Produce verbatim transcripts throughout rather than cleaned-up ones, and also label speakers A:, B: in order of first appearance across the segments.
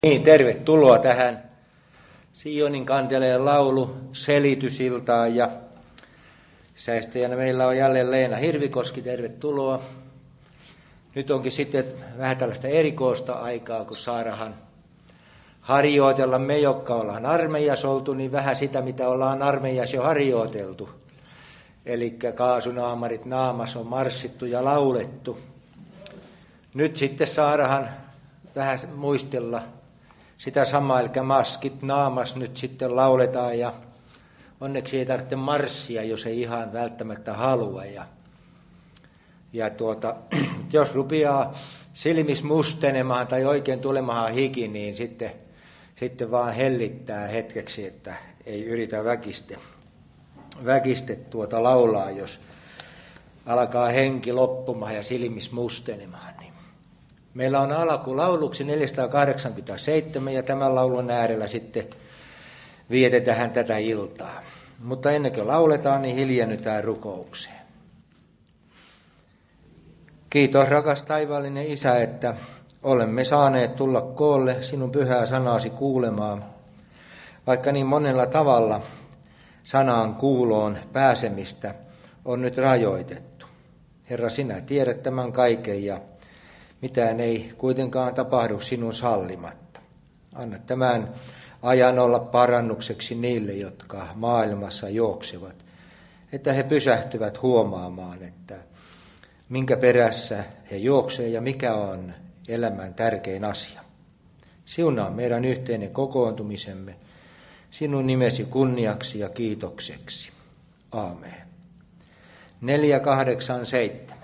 A: Niin, tervetuloa tähän Sionin kanteleen laulu selitysiltaan ja säestäjänä meillä on jälleen Leena Hirvikoski, tervetuloa. Nyt onkin sitten vähän tällaista erikoista aikaa, kun saadaan harjoitella me, jotka ollaan armeijassa oltu, niin vähän sitä, mitä ollaan armeijassa jo harjoiteltu. Eli kaasunaamarit naamas on marssittu ja laulettu. Nyt sitten saadaan vähän muistella sitä samaa, eli maskit naamas nyt sitten lauletaan ja onneksi ei tarvitse marssia, jos ei ihan välttämättä halua. Ja, ja tuota, jos rupeaa silmis mustenemaan tai oikein tulemahan hiki, niin sitten, sitten vaan hellittää hetkeksi, että ei yritä väkiste, väkiste tuota laulaa, jos alkaa henki loppumaan ja silmis mustenemaan. Niin. Meillä on alku lauluksi neljäsataakahdeksankymmentäseitsemän ja tämän laulun äärellä sitten vietetään tätä iltaa. Mutta ennen kuin lauletaan, niin hiljennytään rukoukseen. Kiitos rakas taivaallinen Isä, että olemme saaneet tulla koolle sinun pyhää sanasi kuulemaan, vaikka niin monella tavalla sanaan kuuloon pääsemistä on nyt rajoitettu. Herra, sinä tiedät tämän kaiken ja mitään ei kuitenkaan tapahdu sinun sallimatta. Anna tämän ajan olla parannukseksi niille, jotka maailmassa juoksevat, että he pysähtyvät huomaamaan, että minkä perässä he juoksevat ja mikä on elämän tärkein asia. Siunaa meidän yhteinen kokoontumisemme sinun nimesi kunniaksi ja kiitokseksi. Aamen. neljä kahdeksan seitsemän.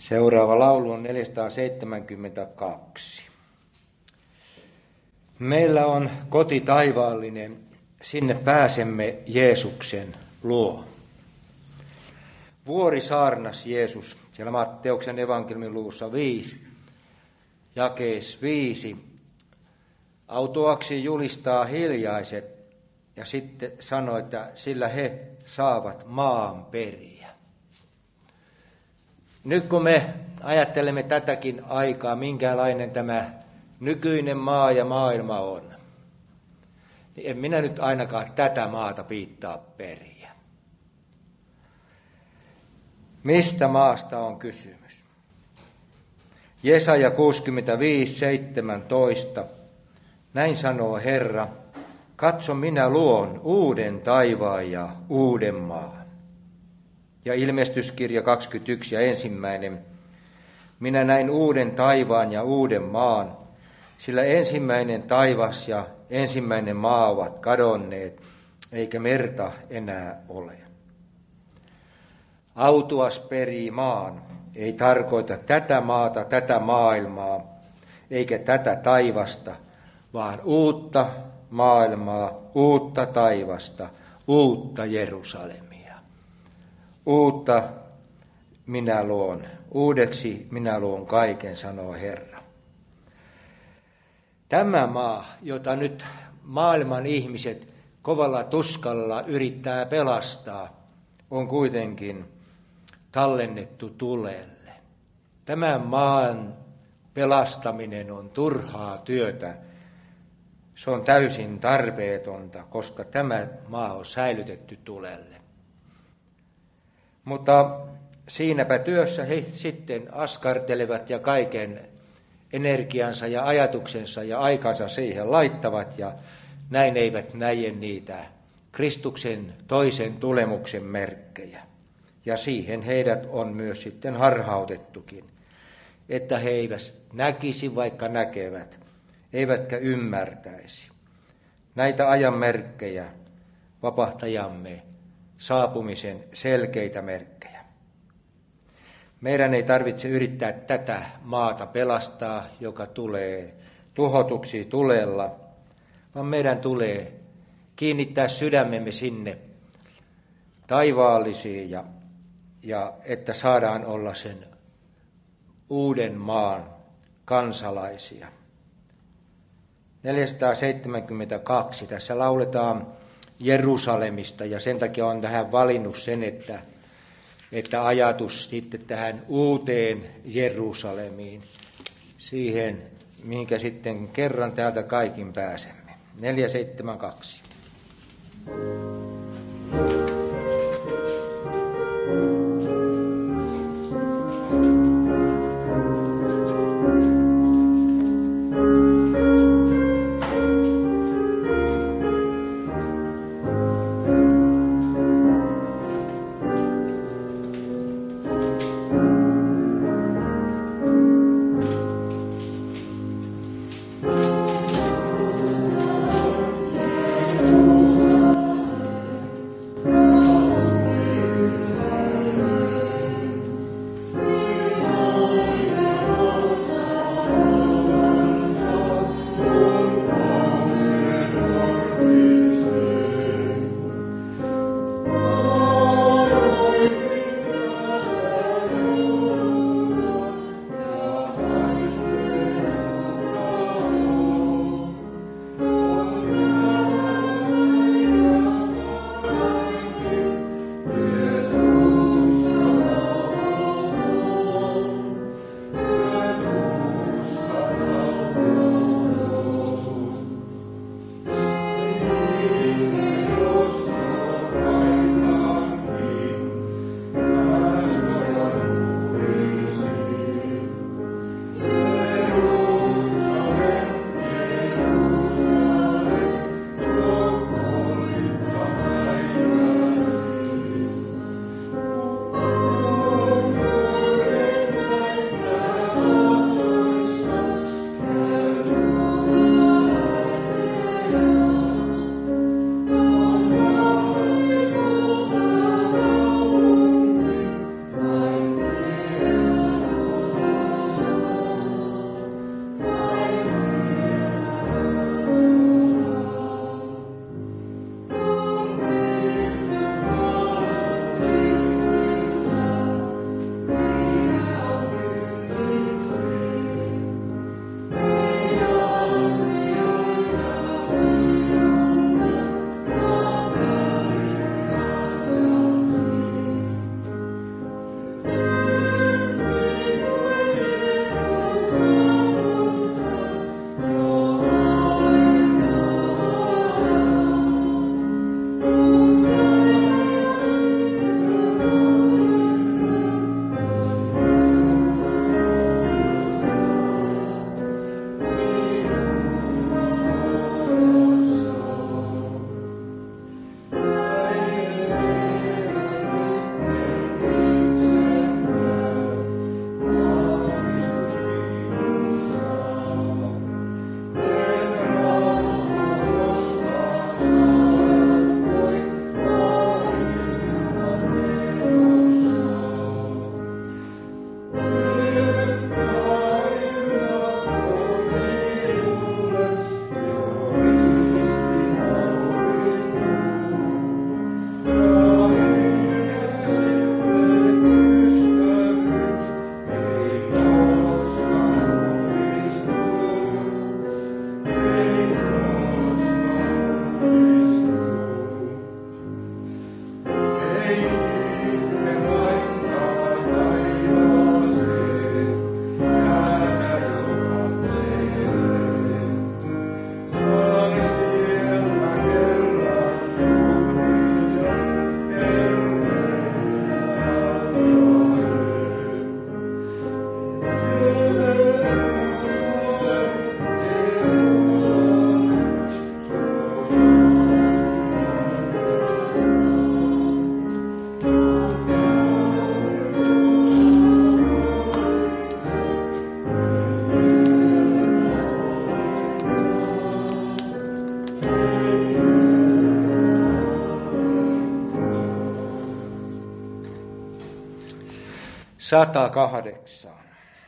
A: Seuraava laulu on neljäsataaseitsemänkymmentäkaksi. Meillä on koti taivaallinen, sinne pääsemme Jeesuksen luo. Vuori saarnas Jeesus, siellä Matteuksen evankeliumin luvussa viisi, jakees viisi. Autuaksi julistaa hiljaiset ja sitten sanoi, että sillä he saavat maan periä. Nyt kun me ajattelemme tätäkin aikaa, minkälainen tämä nykyinen maa ja maailma on, niin en minä nyt ainakaan tätä maata piittaa periä. Mistä maasta on kysymys? Jesaja kuusikymmentäviisi seitsemäntoista. Näin sanoo Herra, katso minä luon uuden taivaan ja uuden maan. Ja ilmestyskirja kaksikymmentäyksi ja ensimmäinen. Minä näin uuden taivaan ja uuden maan, sillä ensimmäinen taivas ja ensimmäinen maa ovat kadonneet, eikä merta enää ole. Autuas perii maan ei tarkoita tätä maata, tätä maailmaa, eikä tätä taivasta, vaan uutta maailmaa, uutta taivasta, uutta Jerusalemia. Uutta minä luon, uudeksi minä luon kaiken, sanoo Herra. Tämä maa, jota nyt maailman ihmiset kovalla tuskalla yrittää pelastaa, on kuitenkin tallennettu tulelle. Tämän maan pelastaminen on turhaa työtä. Se on täysin tarpeetonta, koska tämä maa on säilytetty tulelle. Mutta siinäpä työssä he sitten askartelevat ja kaiken energiansa ja ajatuksensa ja aikansa siihen laittavat ja näin eivät näe niitä Kristuksen toisen tulemuksen merkkejä. Ja siihen heidät on myös sitten harhautettukin, että he eivät näkisi vaikka näkevät, eivätkä ymmärtäisi näitä ajan merkkejä, vapahtajamme saapumisen selkeitä merkkejä. Meidän ei tarvitse yrittää tätä maata pelastaa, joka tulee tuhotuksi tulella, vaan meidän tulee kiinnittää sydämemme sinne taivaallisiin ja, ja että saadaan olla sen uuden maan kansalaisia. neljäsataaseitsemänkymmentäkaksi. Tässä lauletaan Jerusalemista ja sen takia on tähän valinnut sen, että, että ajatus sitten tähän uuteen Jerusalemiin, siihen mihinkä sitten kerran täältä kaikin pääsemme. neljäsataaseitsemänkymmentäkaksi.
B: Jerusalem,
A: sata kahdeksan.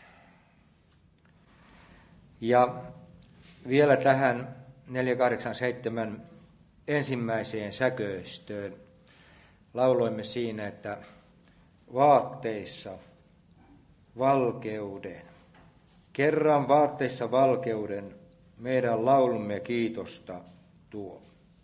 A: Ja vielä tähän neljäsataakahdeksankymmentäseitsemän ensimmäiseen säköistöön lauloimme siinä, että vaatteissa valkeuden, kerran vaatteissa valkeuden, meidän laulumme kiitosta tuo.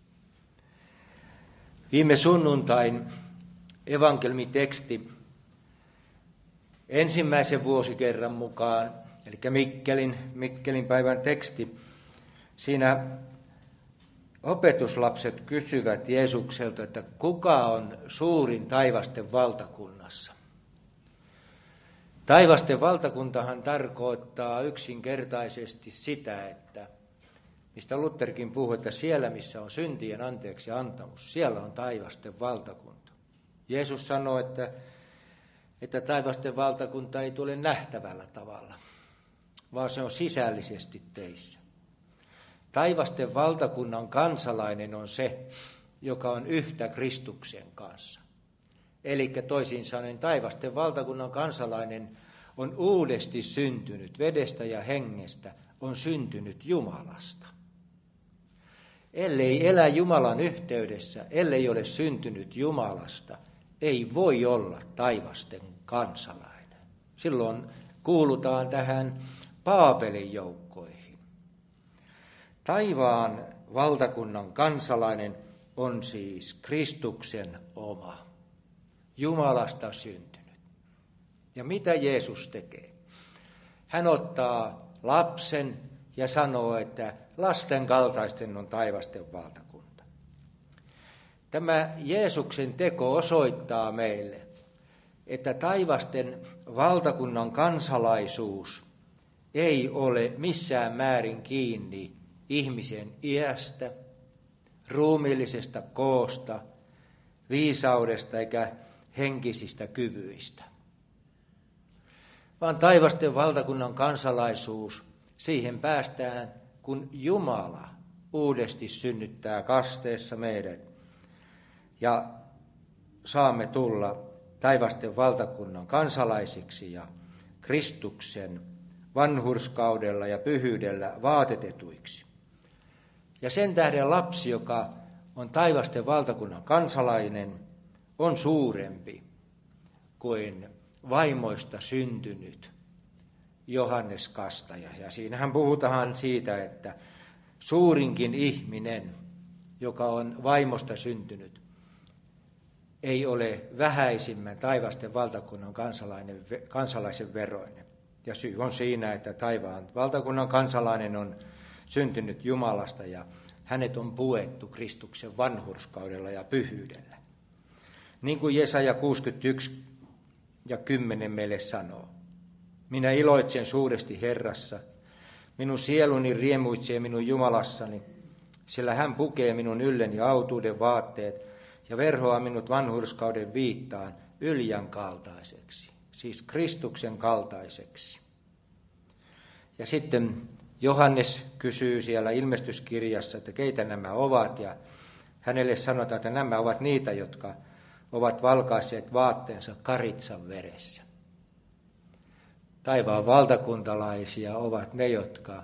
A: Viime sunnuntain evankelmiteksti ensimmäisen vuosikerran mukaan, eli Mikkelin, Mikkelin päivän teksti, siinä opetuslapset kysyvät Jeesukselta, että kuka on suurin taivasten valtakunnassa? Taivasten valtakuntahan tarkoittaa yksinkertaisesti sitä, että mistä Lutherkin puhui, että siellä missä on syntien anteeksi antamus, siellä on taivasten valtakunta. Jeesus sanoi, että, että taivasten valtakunta ei tule nähtävällä tavalla, vaan se on sisällisesti teissä. Taivasten valtakunnan kansalainen on se, joka on yhtä Kristuksen kanssa. Eli toisin sanoen taivasten valtakunnan kansalainen on uudesti syntynyt vedestä ja hengestä, on syntynyt Jumalasta. Ellei elä Jumalan yhteydessä, ellei ole syntynyt Jumalasta, ei voi olla taivasten kansalainen. Silloin kuulutaan tähän Paapelin joukkoihin. Taivaan valtakunnan kansalainen on siis Kristuksen oma, Jumalasta syntynyt. Ja mitä Jeesus tekee? Hän ottaa lapsen ja sanoo, että lasten kaltaisten on taivasten valtakunta. Tämä Jeesuksen teko osoittaa meille, että taivasten valtakunnan kansalaisuus ei ole missään määrin kiinni ihmisen iästä, ruumiillisesta koosta, viisaudesta eikä henkisistä kyvyistä. Vaan taivasten valtakunnan kansalaisuus, siihen päästään, kun Jumala uudesti synnyttää kasteessa meidät ja saamme tulla taivasten valtakunnan kansalaisiksi ja Kristuksen vanhurskaudella ja pyhyydellä vaatetetuiksi. Ja sen tähden lapsi, joka on taivasten valtakunnan kansalainen, on suurempi kuin vaimoista syntynyt Johannes Kastaja. Ja siinähän puhutaan siitä, että suurinkin ihminen, joka on vaimosta syntynyt, ei ole vähäisimmän taivasten valtakunnan kansalainen, kansalaisen veroinen. Ja syy on siinä, että taivaan valtakunnan kansalainen on syntynyt Jumalasta ja hänet on puettu Kristuksen vanhurskaudella ja pyhyydellä. Niin kuin Jesaja kuusikymmentäyksi ja kymmenen meille sanoo. Minä iloitsen suuresti Herrassa, minun sieluni riemuitsee minun Jumalassani, sillä hän pukee minun ylleni autuuden vaatteet ja verhoaa minut vanhurskauden viittaan Yljän kaltaiseksi, siis Kristuksen kaltaiseksi. Ja sitten Johannes kysyy siellä ilmestyskirjassa, että keitä nämä ovat, ja hänelle sanotaan, että nämä ovat niitä, jotka ovat valkaisseet vaatteensa karitsan veressä. Taivaan valtakuntalaisia ovat ne, jotka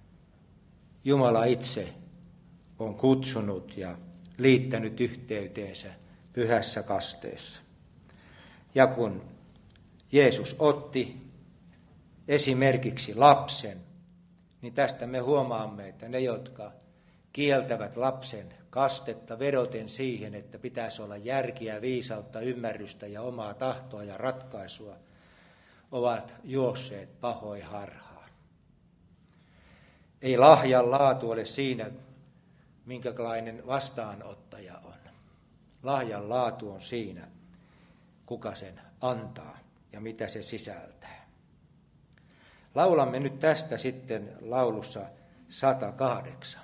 A: Jumala itse on kutsunut ja liittänyt yhteyteensä pyhässä kasteessa. Ja kun Jeesus otti esimerkiksi lapsen, niin tästä me huomaamme, että ne, jotka kieltävät lapsen kastetta vedoten siihen, että pitäisi olla järkiä, viisautta, ymmärrystä ja omaa tahtoa ja ratkaisua, ovat juosseet pahoin harhaan. Ei lahjan laatu ole siinä, minkälainen vastaanottaja on. Lahjan laatu on siinä, kuka sen antaa ja mitä se sisältää. Laulamme nyt tästä sitten laulussa sata kahdeksan.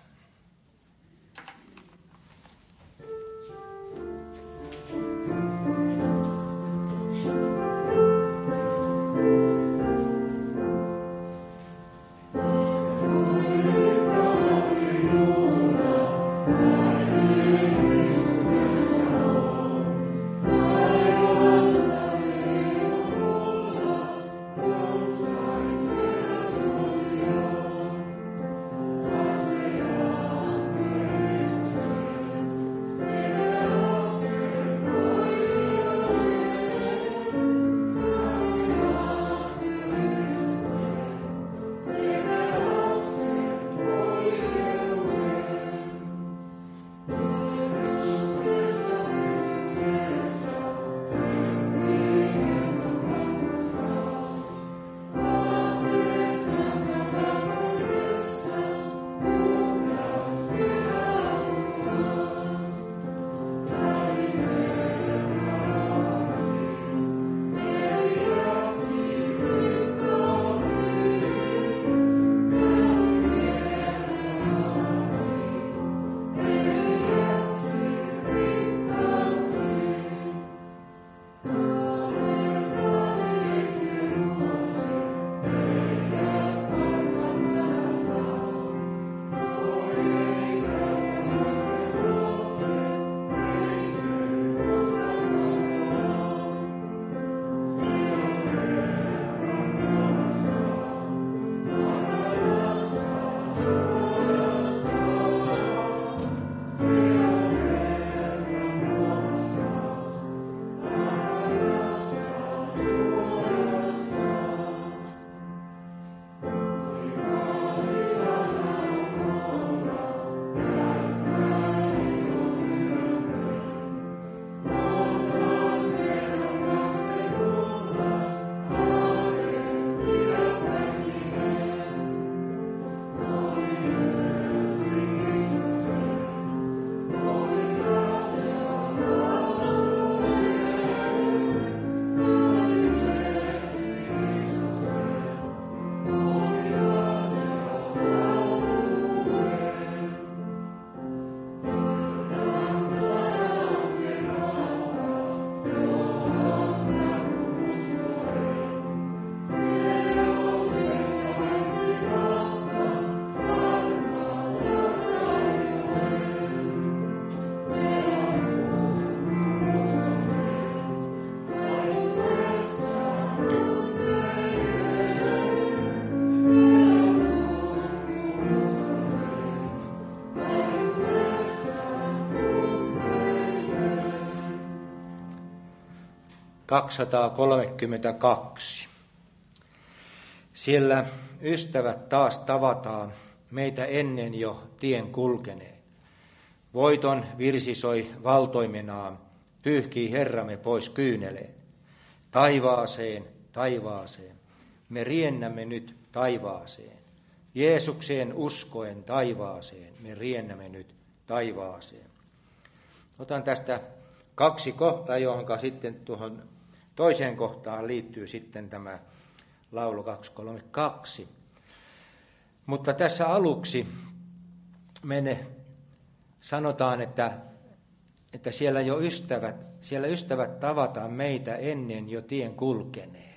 A: kaksisataakolmekymmentäkaksi. Siellä ystävät taas tavataan, meitä ennen jo tien kulkeneen. Voiton virsi soi valtoimenaan, pyyhkii Herramme pois kyyneleen. Taivaaseen, taivaaseen, me riennämme nyt taivaaseen. Jeesukseen uskoen taivaaseen, me riennämme nyt taivaaseen. Otan tästä kaksi kohtaa, johon sitten tuohon toiseen kohtaan liittyy sitten tämä laulu kaksisataakolmekymmentäkaksi. Mutta tässä aluksi me sanotaan, että, että siellä jo ystävät, siellä ystävät tavataan meitä ennen jo tien kulkeneet.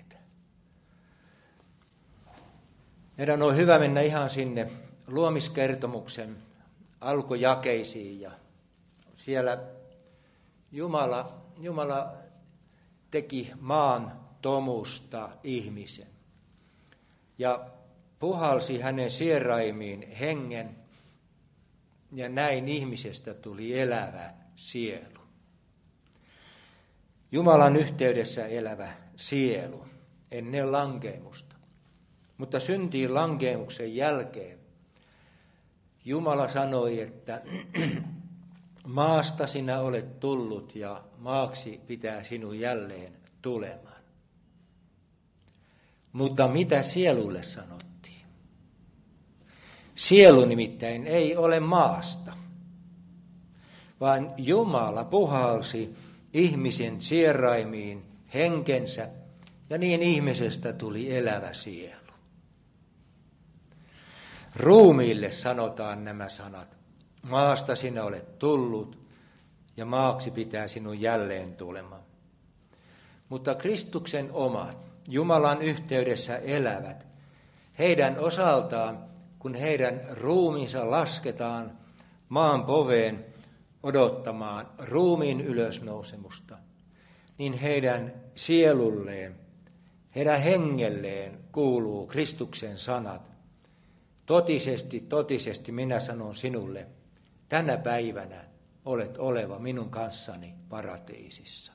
A: Meidän on hyvä mennä ihan sinne luomiskertomuksen alkujakeisiin ja siellä Jumala, Jumala teki maan tomusta ihmisen ja puhalsi hänen sieraimiin hengen ja näin ihmisestä tuli elävä sielu. Jumalan yhteydessä elävä sielu ennen lankeemusta. Mutta syntiin lankeemuksen jälkeen Jumala sanoi, että maasta sinä olet tullut ja maaksi pitää sinun jälleen tulemaan. Mutta mitä sielulle sanottiin? Sielu nimittäin ei ole maasta, vaan Jumala puhalsi ihmisen sieraimiin henkensä ja niin ihmisestä tuli elävä sielu. Ruumiille sanotaan nämä sanat. Maasta sinä olet tullut ja maaksi pitää sinun jälleen tulemaan. Mutta Kristuksen omat, Jumalan yhteydessä elävät, heidän osaltaan, kun heidän ruumiinsa lasketaan maan poveen odottamaan ruumiin ylösnousemusta, niin heidän sielulleen, heidän hengelleen kuuluu Kristuksen sanat. Totisesti, totisesti minä sanon sinulle, tänä päivänä olet oleva minun kanssani paratiisissa.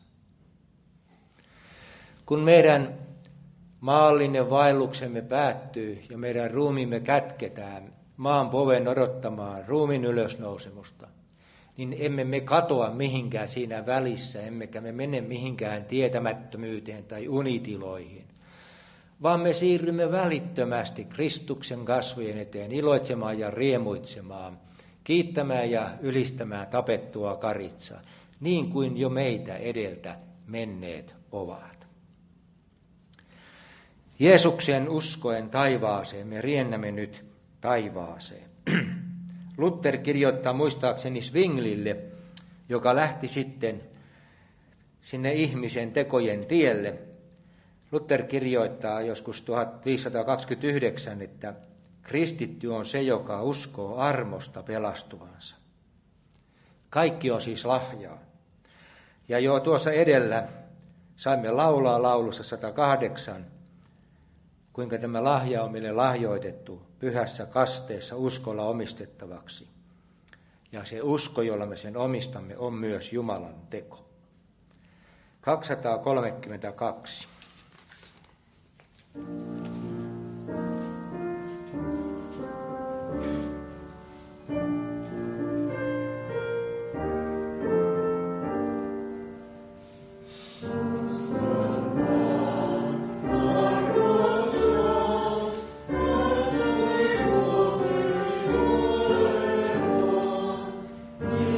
A: Kun meidän maallinen vaelluksemme päättyy ja meidän ruumiimme kätketään maan poven odottamaan ruumiin ylösnousemusta, niin emme me katoa mihinkään siinä välissä, emmekä me mene mihinkään tietämättömyyteen tai unitiloihin, vaan me siirrymme välittömästi Kristuksen kasvojen eteen iloitsemaan ja riemuitsemaan, kiittämään ja ylistämään tapettua karitsaa, niin kuin jo meitä edeltä menneet ovat. Jeesuksen uskoen taivaaseen me riennämme nyt taivaaseen. Luther kirjoittaa muistaakseni Zwinglille, joka lähti sitten sinne ihmisen tekojen tielle. Luther kirjoittaa joskus tuhatviisisataakaksikymmentäyhdeksän, että kristitty on se, joka uskoo armosta pelastuvansa. Kaikki on siis lahjaa. Ja jo tuossa edellä saimme laulaa laulussa sata kahdeksan, kuinka tämä lahja on meille lahjoitettu pyhässä kasteessa uskolla omistettavaksi. Ja se usko, jolla me sen omistamme, on myös Jumalan teko. kaksisataakolmekymmentäkaksi.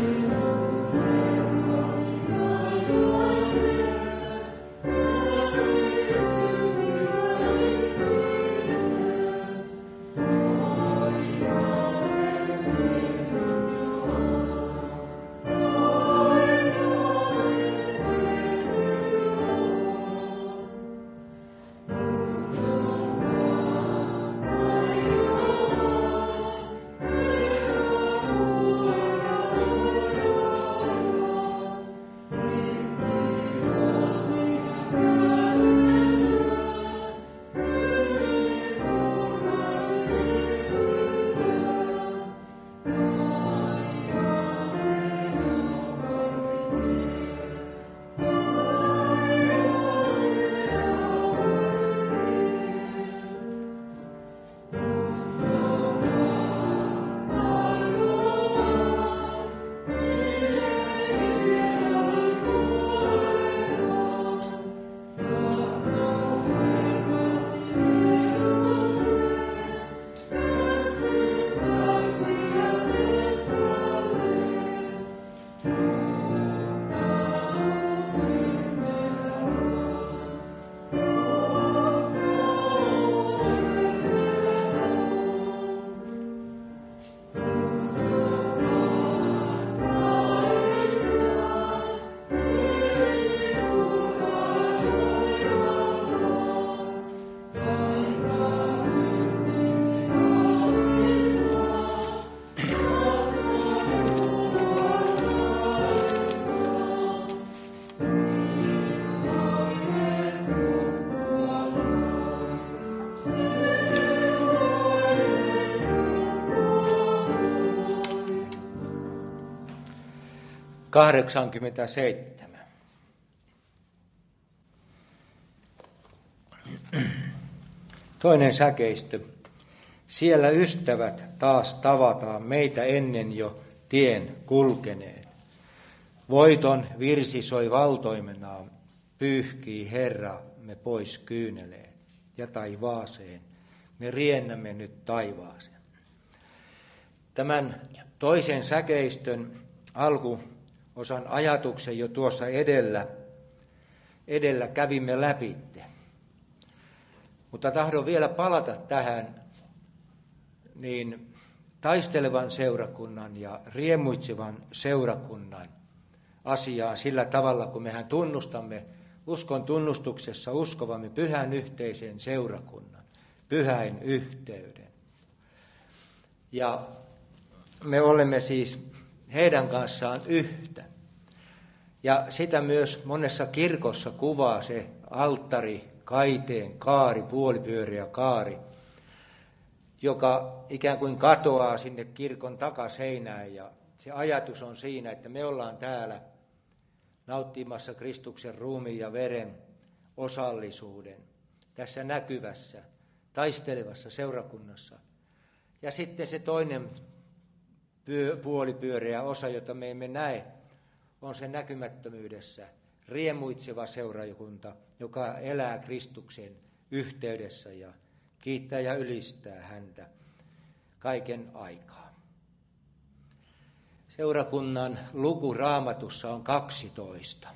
B: Thank you.
A: kahdeksankymmentäseitsemän. Toinen säkeistö. Siellä ystävät taas tavataan meitä ennen jo tien kulkeneen. Voiton virsi soi valtoimenaan, pyyhkii Herra me pois kyyneleen ja taivaaseen. Me riennämme nyt taivaaseen. Tämän toisen säkeistön alkuosan ajatuksen jo tuossa edellä, edellä kävimme läpitte. Mutta tahdon vielä palata tähän niin taistelevan seurakunnan ja riemuitsevan seurakunnan asiaan sillä tavalla, kun mehän tunnustamme uskon tunnustuksessa uskovamme pyhän yhteisen seurakunnan, pyhäin yhteyden. Ja me olemme siis heidän kanssaan yhtä. Ja sitä myös monessa kirkossa kuvaa se alttari, kaiteen kaari, puolipyöreä kaari, joka ikään kuin katoaa sinne kirkon takaseinään. Ja se ajatus on siinä, että me ollaan täällä nauttimassa Kristuksen ruumiin ja veren osallisuuden tässä näkyvässä, taistelevassa seurakunnassa. Ja sitten se toinen pyö, puolipyöreä osa, jota me emme näe, on se näkymättömyydessä riemuitseva seurakunta, joka elää Kristuksen yhteydessä ja kiittää ja ylistää häntä kaiken aikaa. Seurakunnan luku Raamatussa on kaksitoista.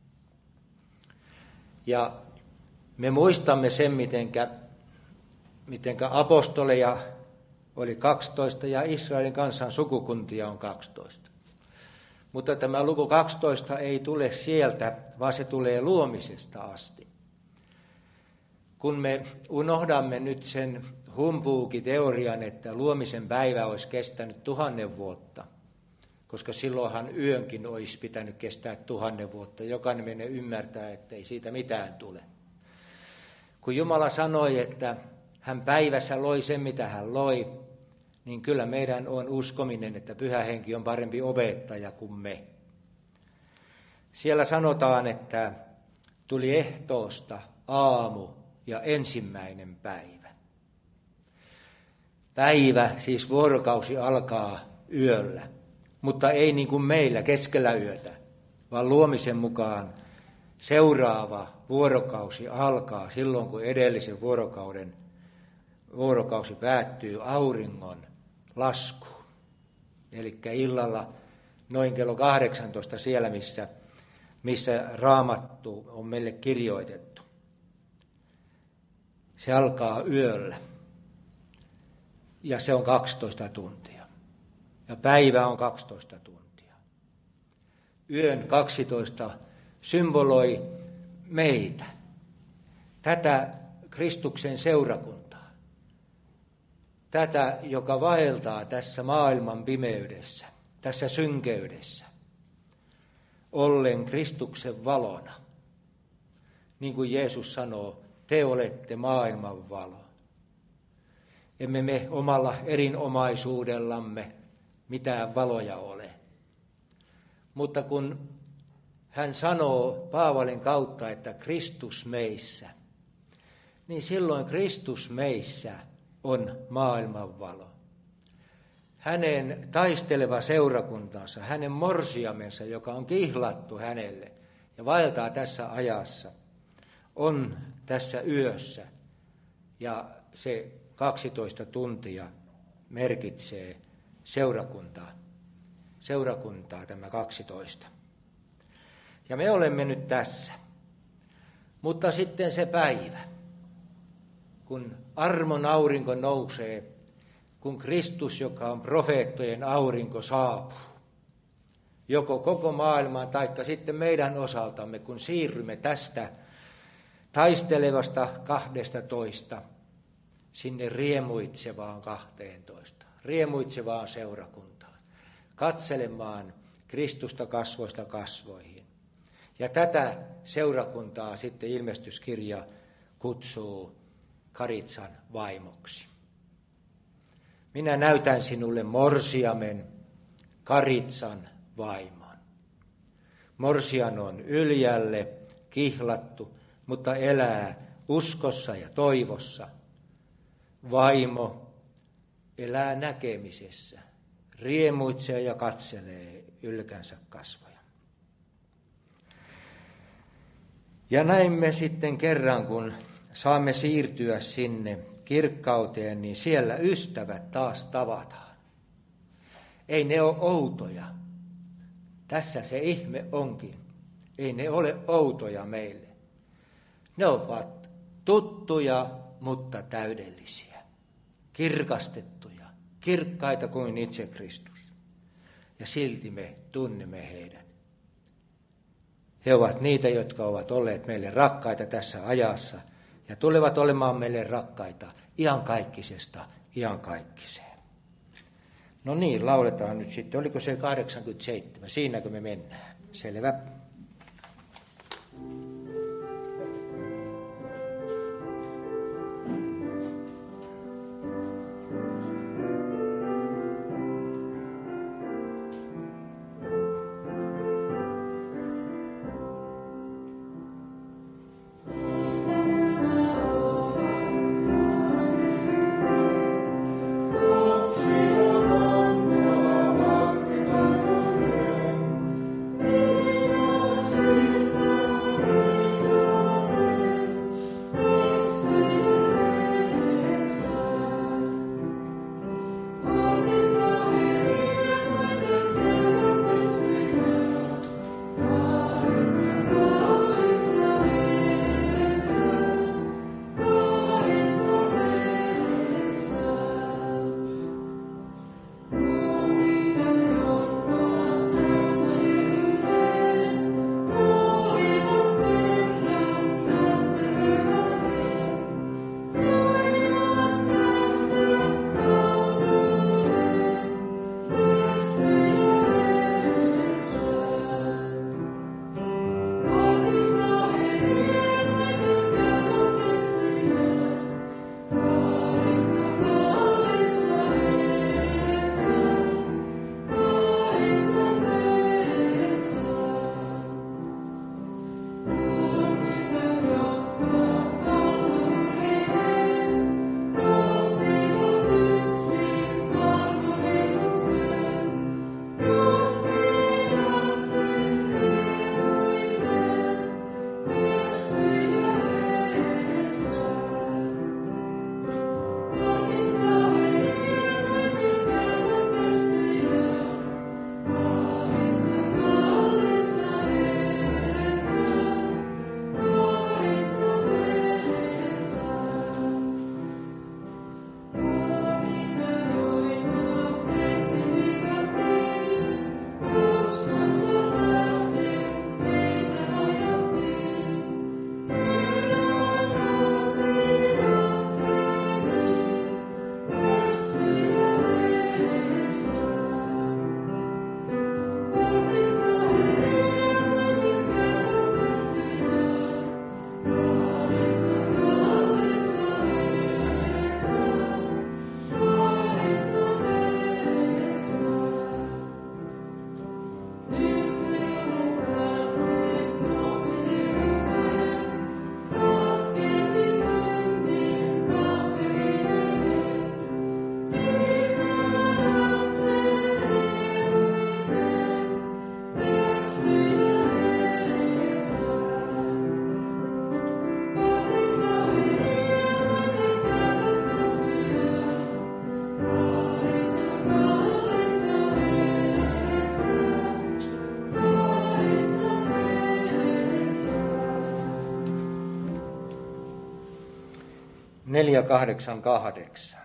A: Ja me muistamme sen, mitenkä, mitenkä apostoleja oli kaksitoista ja Israelin kansan sukukuntia on kaksitoista. Mutta tämä luku kaksitoista ei tule sieltä, vaan se tulee luomisesta asti. Kun me unohdamme nyt sen humpuukiteorian, että luomisen päivä olisi kestänyt tuhannen vuotta, koska silloinhan yönkin olisi pitänyt kestää tuhannen vuotta. Jokainen meidän ymmärtää, että ei siitä mitään tule. Kun Jumala sanoi, että hän päivässä loi sen, mitä hän loi, niin kyllä meidän on uskominen, että Pyhä Henki on parempi opettaja kuin me. Siellä sanotaan, että tuli ehtoosta aamu ja ensimmäinen päivä. Päivä, siis vuorokausi, alkaa yöllä, mutta ei niin kuin meillä keskellä yötä, vaan luomisen mukaan seuraava vuorokausi alkaa silloin, kun edellisen vuorokauden vuorokausi päättyy auringon laskuun. Eli illalla noin kello kahdeksantoista siellä, missä, missä Raamattu on meille kirjoitettu. Se alkaa yöllä ja se on kaksitoista tuntia. Ja päivä on kaksitoista tuntia. Yön kaksitoista symboloi meitä, tätä Kristuksen seurakuntaa. Tätä, joka vaeltaa tässä maailman pimeydessä, tässä synkeydessä, ollen Kristuksen valona. Niin kuin Jeesus sanoo, te olette maailman valo. Emme me omalla erinomaisuudellamme mitään valoja ole. Mutta kun hän sanoo Paavalin kautta, että Kristus meissä, niin silloin Kristus meissä on maailman valo. Hänen taisteleva seurakuntansa, hänen morsiamensa, joka on kihlattu hänelle ja vaeltaa tässä ajassa, on tässä yössä. Ja se kaksitoista tuntia merkitsee seurakuntaa. Seurakuntaa tämä kaksitoista. Ja me olemme nyt tässä. Mutta sitten se päivä, kun armon aurinko nousee, kun Kristus, joka on profeettojen aurinko, saapuu, joko koko maailmaan taikka sitten meidän osaltamme, kun siirrymme tästä taistelevasta kahdesta toista sinne riemuitsevaan kahteentoista, riemuitsevaan seurakuntaan, katselemaan Kristusta kasvoista kasvoihin. Ja tätä seurakuntaa sitten ilmestyskirja kutsuu Karitsan vaimoksi. Minä näytän sinulle morsiamen, Karitsan vaimon. Morsian on yljälle, kihlattu, mutta elää uskossa ja toivossa. Vaimo elää näkemisessä, riemuitsee ja katselee ylkänsä kasvoja. Ja näin me sitten kerran, kun saamme siirtyä sinne kirkkauteen, niin siellä ystävät taas tavataan. Ei ne ole outoja. Tässä se ihme onkin. Ei ne ole outoja meille. Ne ovat tuttuja, mutta täydellisiä. Kirkastettuja, kirkkaita kuin itse Kristus. Ja silti me tunnemme heidät. He ovat niitä, jotka ovat olleet meille rakkaita tässä ajassa ja tulevat olemaan meille rakkaita iankaikkisesta iankaikkiseen. No niin, lauletaan nyt sitten. Oliko se kahdeksankymmentäseitsemän? Siinäkö me mennään? Selvä. neljä kahdeksan kahdeksan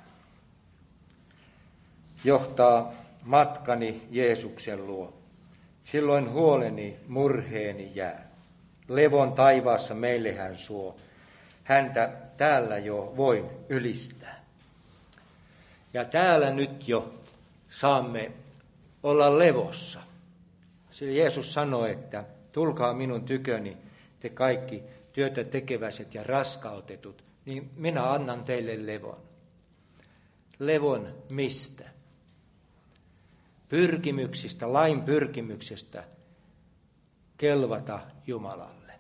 A: johtaa matkani Jeesuksen luo. Silloin huoleni, murheeni jää. Levon taivaassa meille hän suo. Häntä täällä jo voin ylistää. Ja täällä nyt jo saamme olla levossa. Sillä Jeesus sanoi, että tulkaa minun tyköni, te kaikki työtä tekeväiset ja raskautetut, niin minä annan teille levon. Levon mistä? Pyrkimyksistä, lain pyrkimyksestä kelvata Jumalalle.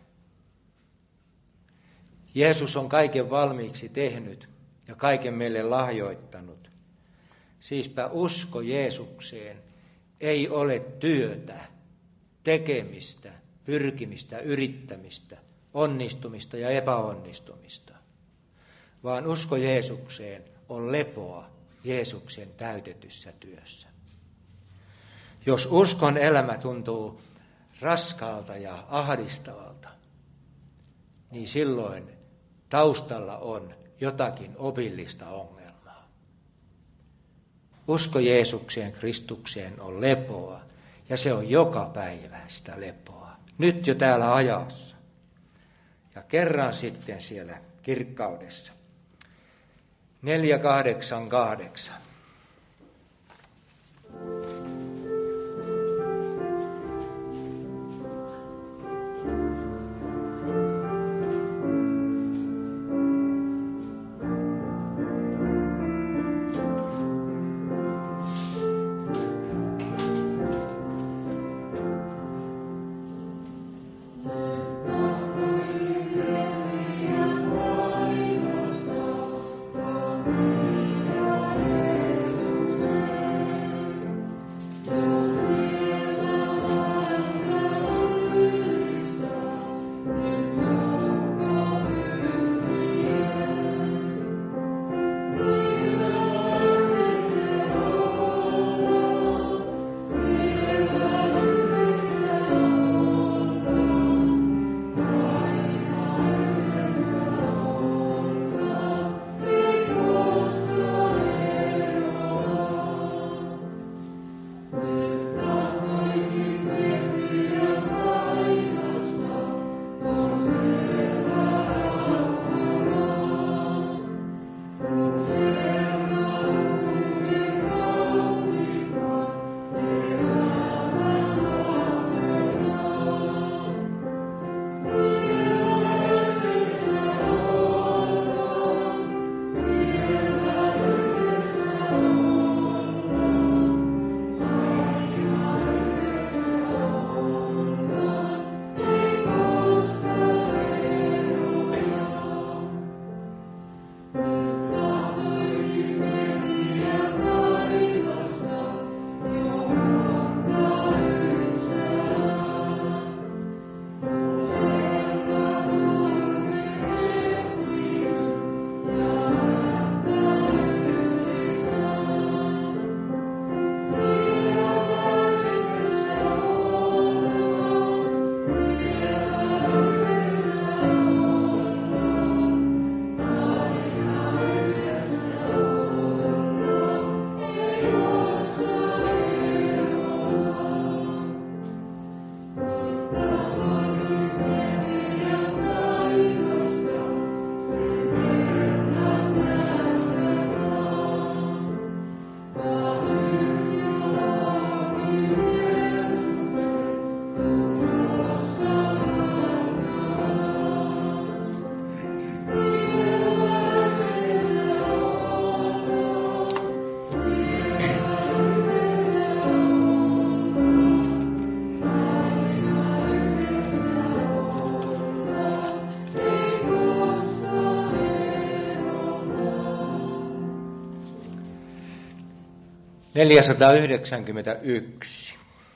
A: Jeesus on kaiken valmiiksi tehnyt ja kaiken meille lahjoittanut. Siispä usko Jeesukseen ei ole työtä, tekemistä, pyrkimistä, yrittämistä, onnistumista ja epäonnistumista, vaan usko Jeesukseen on lepoa Jeesuksen täytetyssä työssä. Jos uskon elämä tuntuu raskaalta ja ahdistavalta, niin silloin taustalla on jotakin opillista ongelmaa. Usko Jeesukseen, Kristukseen on lepoa, ja se on joka päivä sitä lepoa. Nyt jo täällä ajassa. Ja kerran sitten siellä kirkkaudessa. neljä kahdeksan kahdeksan. neljäsataayhdeksänkymmentäyksi.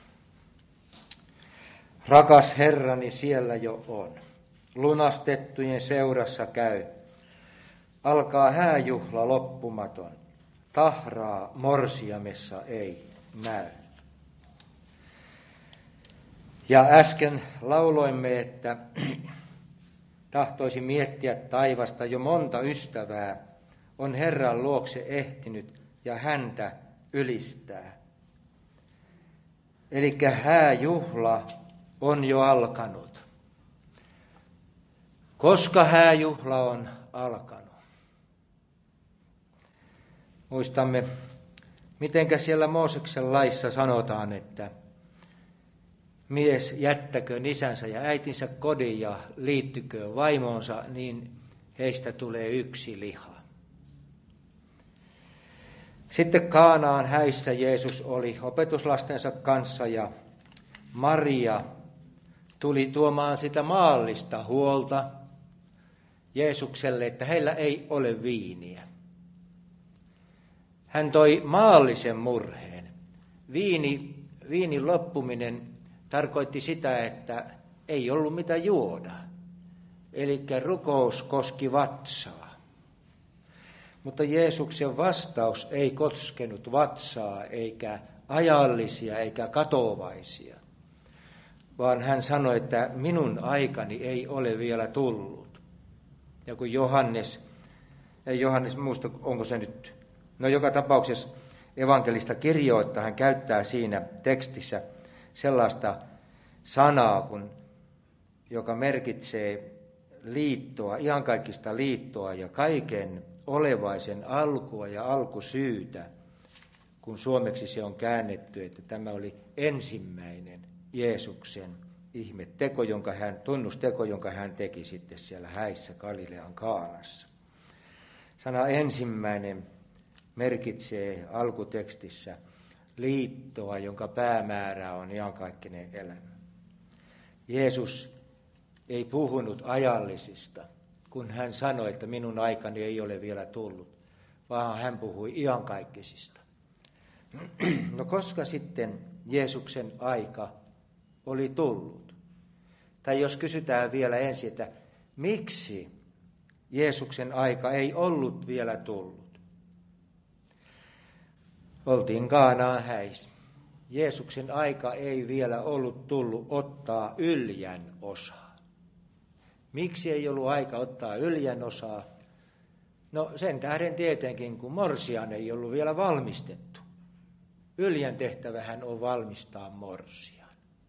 A: Rakas Herrani siellä jo on, lunastettujen seurassa käy. Alkaa hääjuhla loppumaton, tahraa morsiamessa ei näy. Ja äsken lauloimme, että tahtoisi miettiä taivasta, jo monta ystävää on Herran luokse ehtinyt ja häntä ylistää. Eli hääjuhla on jo alkanut. Koska hääjuhla on alkanut? Muistamme, mitenkä siellä Mooseksen laissa sanotaan, että mies jättäköön isänsä ja äitinsä kodin ja liittyköön vaimonsa, niin heistä tulee yksi liha. Sitten Kaanaan häissä Jeesus oli opetuslastensa kanssa ja Maria tuli tuomaan sitä maallista huolta Jeesukselle, että heillä ei ole viiniä. Hän toi maallisen murheen. Viini, viinin loppuminen tarkoitti sitä, että ei ollut mitä juoda. Eli rukous koski vatsaa. Mutta Jeesuksen vastaus ei koskenut vatsaa, eikä ajallisia, eikä katovaisia. Vaan hän sanoi, että minun aikani ei ole vielä tullut. Ja kun Johannes, ei Johannes muista, onko se nyt, no joka tapauksessa evankelista kirjoittaa, hän käyttää siinä tekstissä sellaista sanaa, kun, joka merkitsee liittoa, iankaikkista liittoa ja kaiken olevaisen alkua ja alkusyytä, kun suomeksi se on käännetty, että tämä oli ensimmäinen Jeesuksen ihmeteko, jonka hän, tunnusteko, jonka hän teki sitten siellä häissä Galilean Kaanassa. Sana ensimmäinen merkitsee alkutekstissä liittoa, jonka päämäärä on iankaikkinen elämä. Jeesus ei puhunut ajallisista, kun hän sanoi, että minun aikani ei ole vielä tullut, vaan hän puhui iankaikkisista. No koska sitten Jeesuksen aika oli tullut? Tai jos kysytään vielä ensin, että miksi Jeesuksen aika ei ollut vielä tullut? Oltiin Kaanaan häissä. Jeesuksen aika ei vielä ollut tullut ottaa yljän osaa. Miksi ei ollut aika ottaa yljän osaa? No sen tähden tietenkin, kun morsian ei ollut vielä valmistettu. Yljän tehtävähän on valmistaa morsian.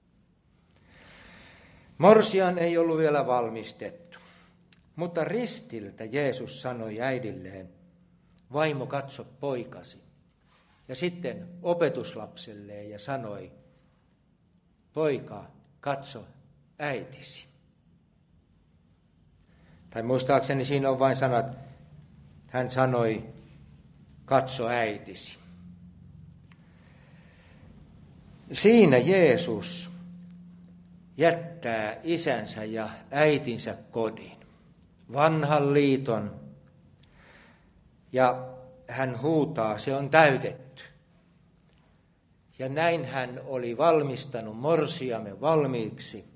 A: Morsian ei ollut vielä valmistettu, mutta ristiltä Jeesus sanoi äidilleen, vaimo katso poikasi. Ja sitten opetuslapselleen ja sanoi, poika katso äitisi. Tai muistaakseni siinä on vain sanat, hän sanoi, katso äitisi. Siinä Jeesus jättää isänsä ja äitinsä kodin, vanhan liiton, ja hän huutaa, se on täytetty. Ja näin hän oli valmistanut morsiamen valmiiksi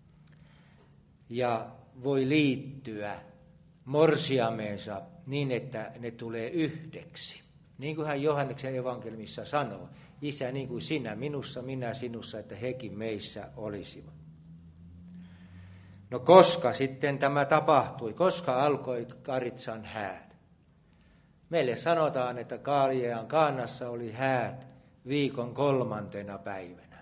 A: ja voi liittyä morsiameensa niin, että ne tulee yhdeksi. Niin kuin hän Johanneksen evankeliumissa sanoo, isä niin kuin sinä minussa, minä sinussa, että hekin meissä olisivat. No koska sitten tämä tapahtui, koska alkoi Karitsan häät? Meille sanotaan, että Galilean Kaanassa oli häät viikon kolmantena päivänä.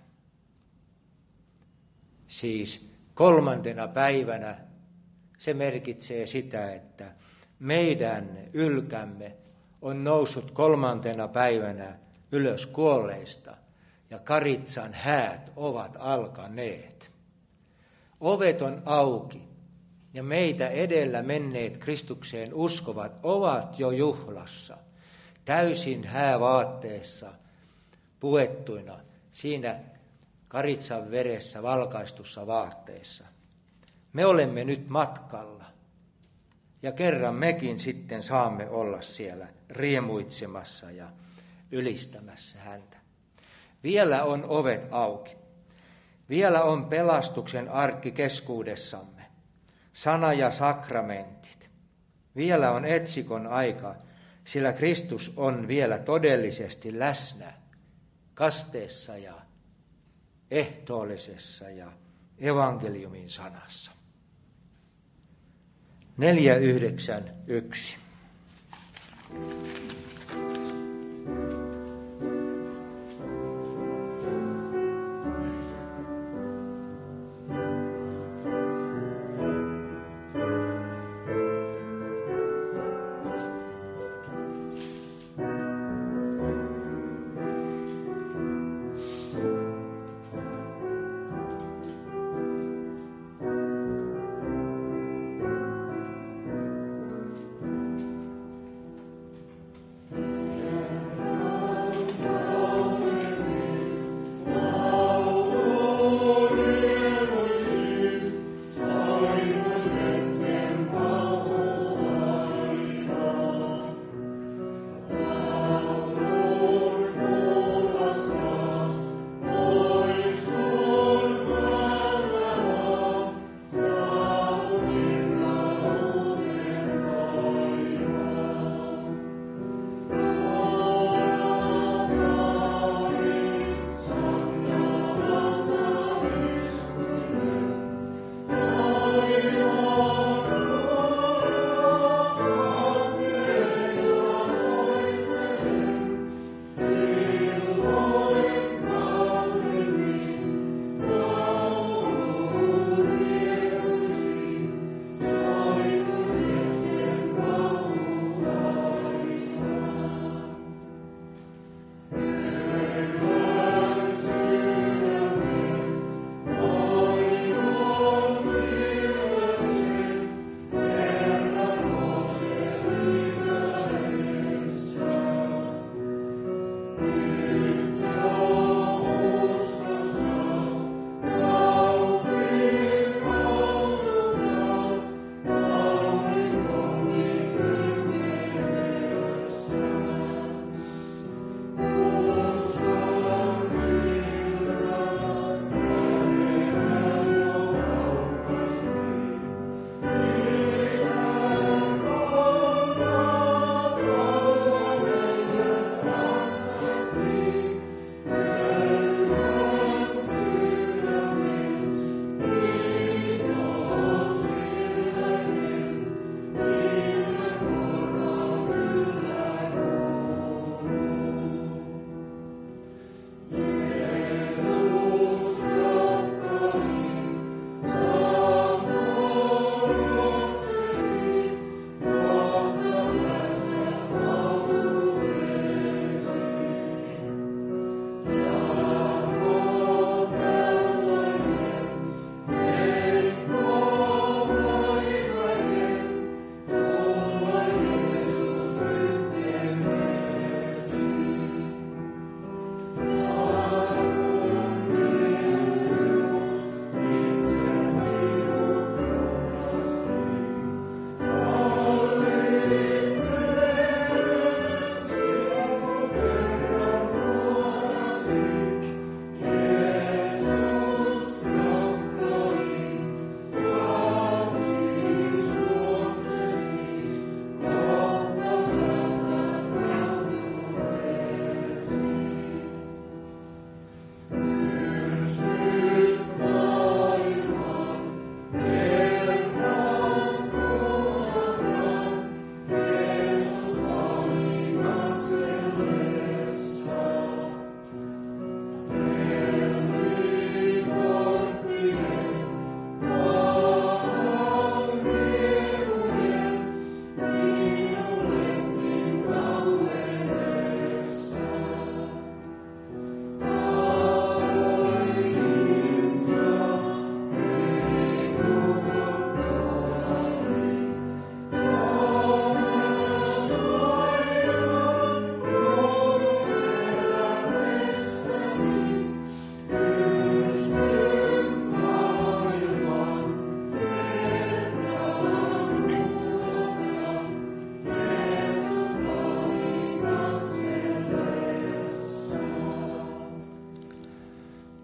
A: Siis kolmantena päivänä se merkitsee sitä, että meidän ylkämme on noussut kolmantena päivänä ylös kuolleista ja Karitsan häät ovat alkaneet. Ovet on auki ja meitä edellä menneet Kristukseen uskovat ovat jo juhlassa, täysin häävaatteessa puettuina siinä Karitsan veressä valkaistussa vaatteessa. Me olemme nyt matkalla ja kerran mekin sitten saamme olla siellä riemuitsemassa ja ylistämässä häntä. Vielä on ovet auki. Vielä on pelastuksen arkki keskuudessamme, sana ja sakramentit. Vielä on etsikon aika, sillä Kristus on vielä todellisesti läsnä kasteessa ja ehtoollisessa ja evankeliumin sanassa. neljä yhdeksän yksi.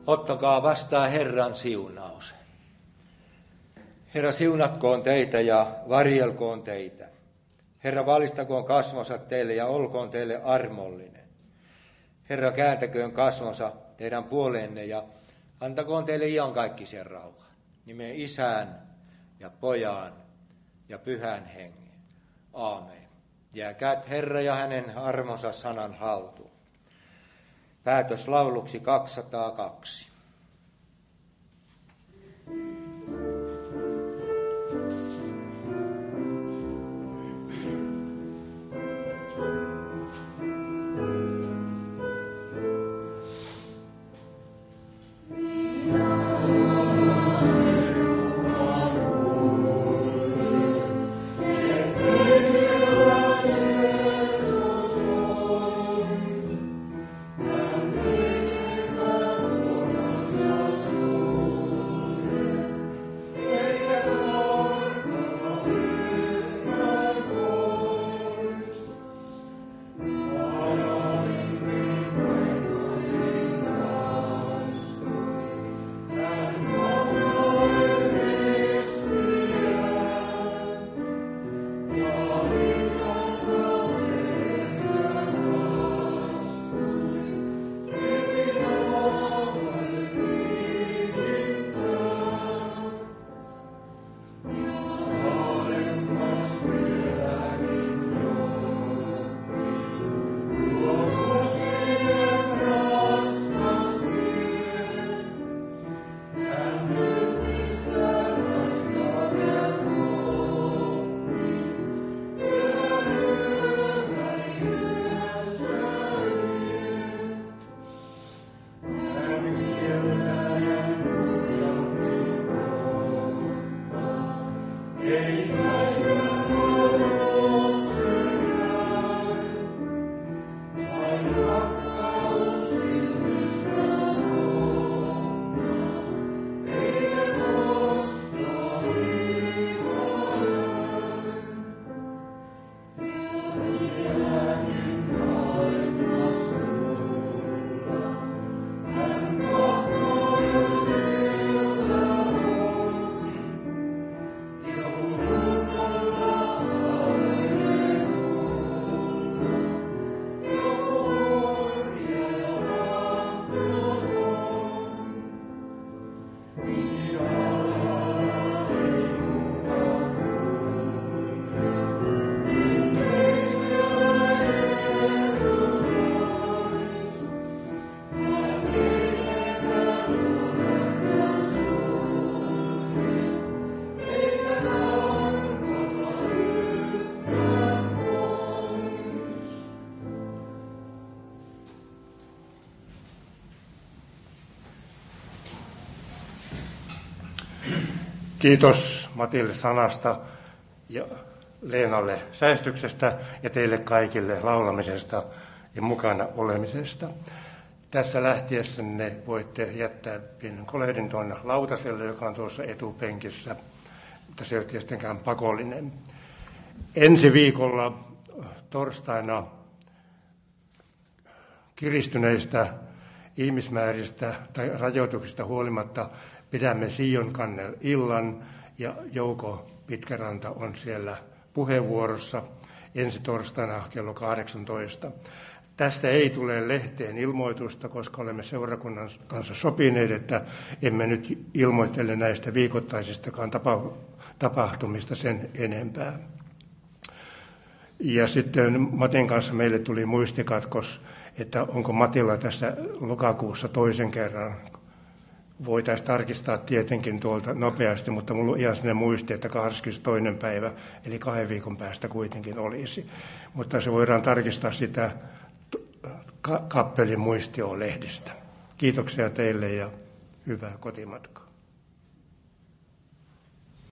A: Ottakaa vastaan Herran siunaus. Herra, siunatkoon teitä ja varjelkoon teitä. Herra, valistakoon kasvonsa teille ja olkoon teille armollinen. Herra, kääntäköön kasvonsa teidän puoleenne ja antakoon teille iankaikkisen rauhan. Nimeen Isän ja Pojan ja Pyhän Hengen. Aamen. Jääkäät Herra ja hänen armonsa sanan haltuun. Päätöslauluksi kaksisataakaksi.
B: Kiitos Matille sanasta ja Leenalle säestyksestä ja teille kaikille laulamisesta ja mukana olemisesta. Tässä lähtiessänne voitte jättää pienen kolehdin tuonne lautaselle, joka on tuossa etupenkissä, mutta se ei ole tietenkään pakollinen. Ensi viikolla torstaina kiristyneistä ihmismääristä tai rajoituksista huolimatta pidämme Sion kannel illan ja Jouko Pitkäranta on siellä puheenvuorossa ensi torstaina kello kahdeksantoista. Tästä ei tule lehteen ilmoitusta, koska olemme seurakunnan kanssa sopineet, että emme nyt ilmoittele näistä viikoittaisistakaan tapahtumista sen enempää. Ja sitten Matin kanssa meille tuli muistikatkos, että onko Matilla tässä lokakuussa toisen kerran. Voitaisiin tarkistaa tietenkin tuolta nopeasti, mutta minulla on ihan sellainen muisti, että kahdeskymmenestoinen päivä, eli kahden viikon päästä kuitenkin olisi. Mutta se voidaan tarkistaa sitä kappelin muistio-lehdistä. Kiitoksia teille ja hyvää kotimatkaa.